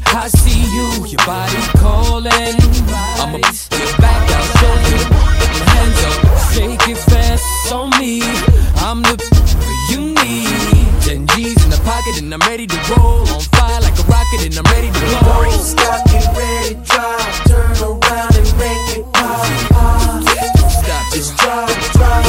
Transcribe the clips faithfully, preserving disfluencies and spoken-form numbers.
I see you, your body calling. I'ma get back, I'll show you. Your hands up, shake it fast on me. I'm the you need. Ten G's in the pocket and I'm ready to roll. On fire like a rocket and I'm ready to blow. Don't stop, get ready, drive. Turn around and make it pop, pop. Stop, just drive, drive.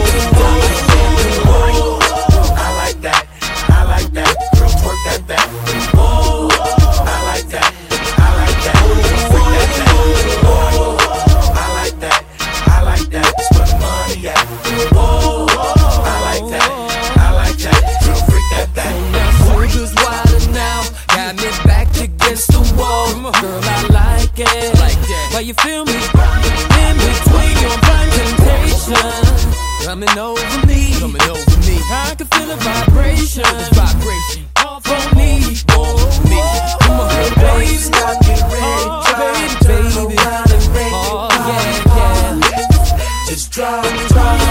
I like that, I like that. Girl, twerk that back. Oh, I like that, I like that. Freak that back. Oh, I like that, I like that. That's where the money at. Oh, I like that, I like that. Girl, freak that back. Shoulders wider now, got me back against the wall. Girl, I like it, like that. Why you feel me? In between your blind temptation, coming over me, coming over me. I can feel a vibration, vibration off on me, oh me. Come on, baby, stop, get ready, oh, drive, baby, turn baby. around and make Oh it pop, yeah, yeah. just drive, drive.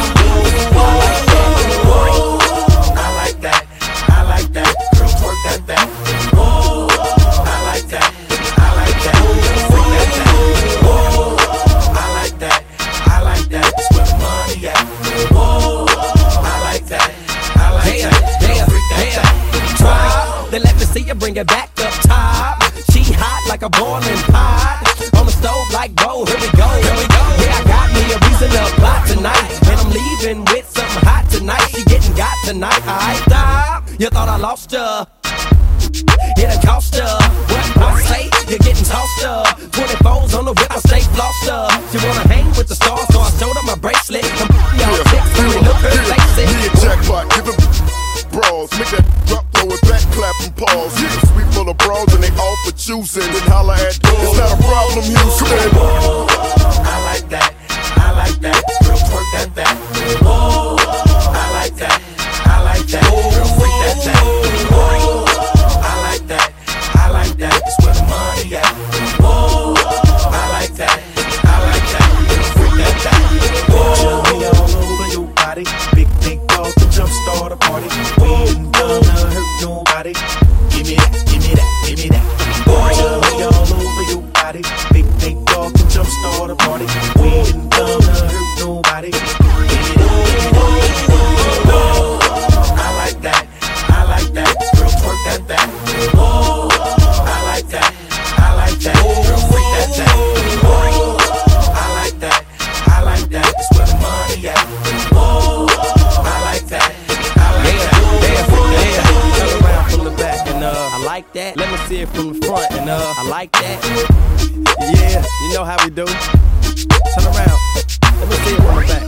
Oh, I like that, I like that. Girl, twerk that back. Oh, I like that, I like that. Freak that back. Oh, I like that, I like that. That's where the money at. Oh, I like that, I like that. Girl, freak that back. Try, then let me see you bring it back up top. She hot like a boiling pot. On the stove like whoa, here we go, here we go. Yeah, I got me a reason to plot tonight. And I'm leaving with something hot tonight. She getting got tonight, alright, stop. You thought I lost ya. It done cost ya. What I say, you're getting tossed up. twenty-fours on the whip, I stay flossed up. She wanna hang with the stars, so I showed her my bracelet. Come y'all Yeah, chicks, yeah, me look her yeah, face it. yeah, jackpot, give it brawls. Make that drop, throw it back, clap and pause. Yeah, sweet full of brawls and they all for choosing. Then holla at doors. It's not a problem, Houston. Oh, I like that, I like that. Girl, twerk that back. Oh, I like that, I like that. Girl, freak that back. Oh, I like that, I like that. That's where the money at. Oh, I like that, I like that. Girl, freak that back. Oh, me all over your body. Big, big dog to jumpstart a party. We ain't gonna hurt nobody. Give me that, give me that, give me that. Oh, me all over your body. Big, big dog to jumpstart a party. We ain't gonna hurt nobody. Give me that, give me that. Oh, I like that, I like that. Girl, twerk that back. Oh, I like that, I like that. Girl, freak that back. Oh, I like that, I like that. That's where the money at. Oh, I like that, I like that. Turn around from the back and uh, I like that. Let me see it from the front and uh, I like that. Yeah, you know how we do. Turn around. Let me see it from the back.